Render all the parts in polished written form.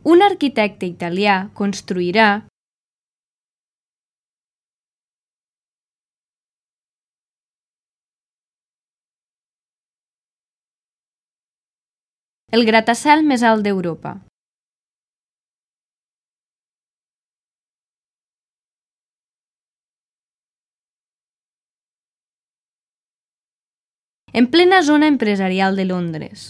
Un arquitecte italià construirà el gratacel més alt d'Europa. En plena zona empresarial de Londres.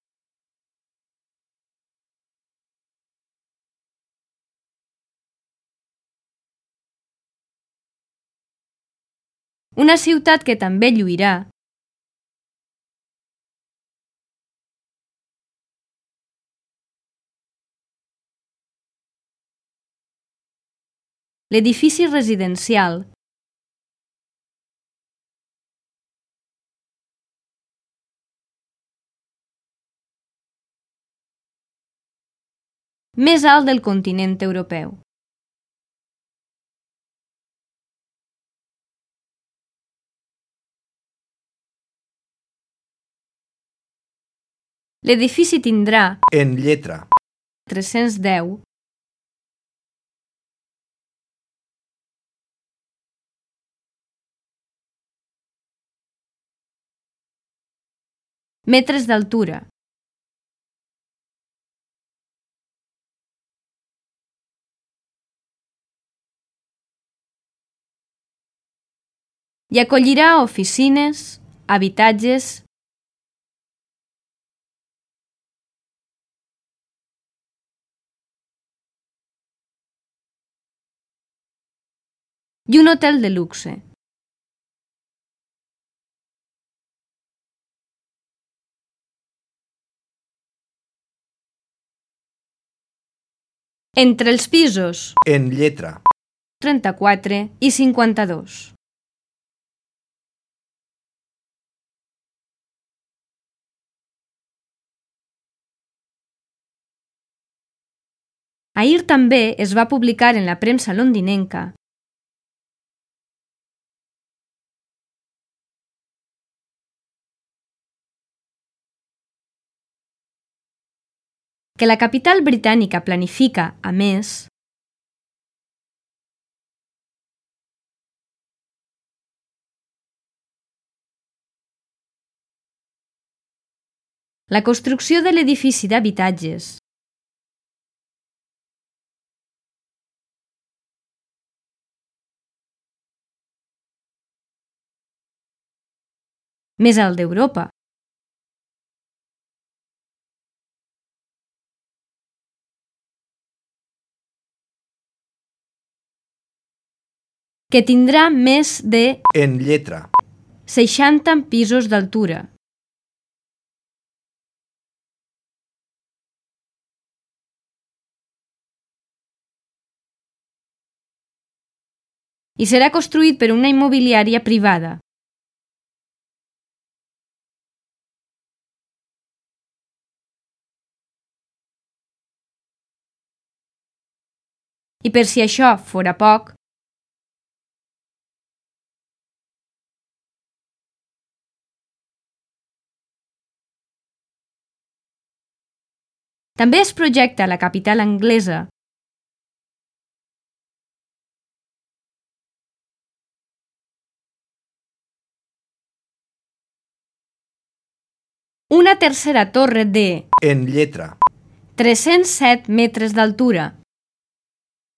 Una ciutat que també lluirà l'edifici residencial més alt del continent europeu. L'edifici tindrà, en lletra, 310 metres d'altura. I acollirà oficines, habitatges i un hotel de luxe. Entre els pisos en lletra, 34 i 52. Ahir també es va publicar en la premsa londinenca que la capital britànica planifica, a més, la construcció de l'edifici d'habitatges més alt d'Europa. Que tindrà més de en lletra, 60 pisos d'altura. I serà construït per una immobiliària privada. I per si això fora poc, també es projecta a la capital anglesa una tercera torre de en lletra, 307 metres d'altura.